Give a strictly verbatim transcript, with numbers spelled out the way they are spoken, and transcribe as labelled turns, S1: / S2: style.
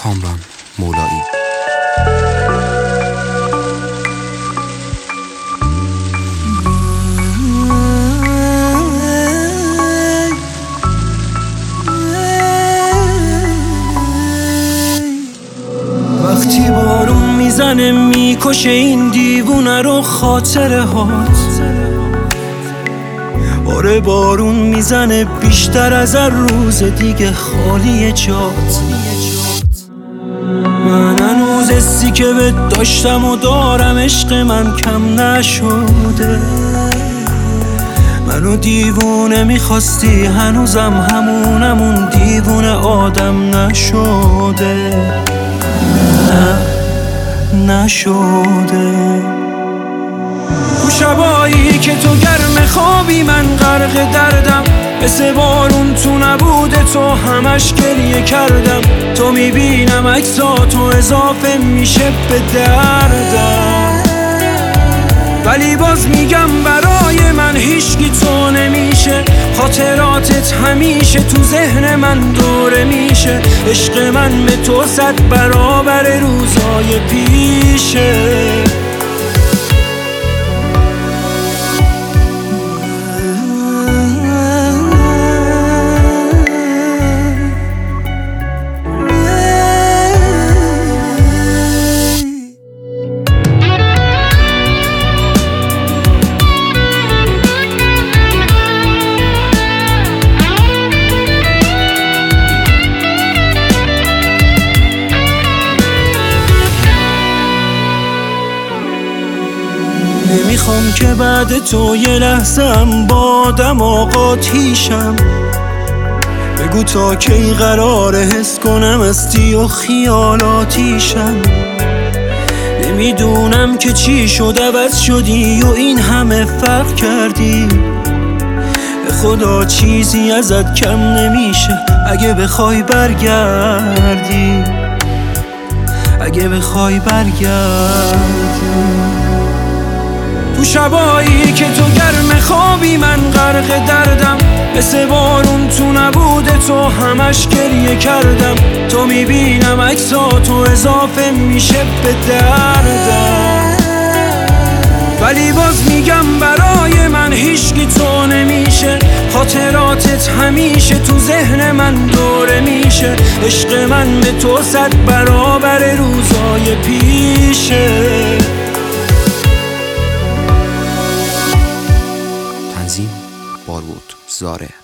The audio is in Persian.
S1: کامران مولایی.
S2: وقتی بارون میزنه میکشه این دیوونه رو خاطره هات. آره بارون میزنه بیشتر از هر روز دیگه خالی جات. من هنوز حسی که بهت داشتم و دارم عشق من کم نشده. منو دیوونه میخواستی هنوزم همونمون دیوونه آدم نشده. نه نشده. تو شبایی که تو گرم خوابی من غرق دردم، مثل بارون تو نبوده تو همش گریه کردم. تو میبینم عکساتو اضافه میشه به دردم، ولی باز میگم برای من هیچکی تو نمیشه. خاطراتت همیشه تو ذهن من دوره میشه. عشق من به تو صد برابر روزای پیشه. نمیخوام که بعد تو یه لحظه‌ام با آدم آقاتیشم. بگو تا کی قراره حس کنم استی و خیالاتیشم. نمیدونم که چی شد عوض شدی و این همه فرق کردی. به خدا چیزی ازت کم نمیشه اگه بخوای برگردی. اگه بخوای برگردی. تو شبایی که تو گرم خوابی من غرق دردم، مثل بارون تو نبوده تو همش گریه کردم. تو میبینم عکساتو اضافه میشه به دردم، ولی باز میگم برای من هیچکی تو نمیشه. خاطراتت همیشه تو ذهن من دوره میشه. عشق من به تو صد برابر روزای پیشه.
S1: تنظیم بارود زاره.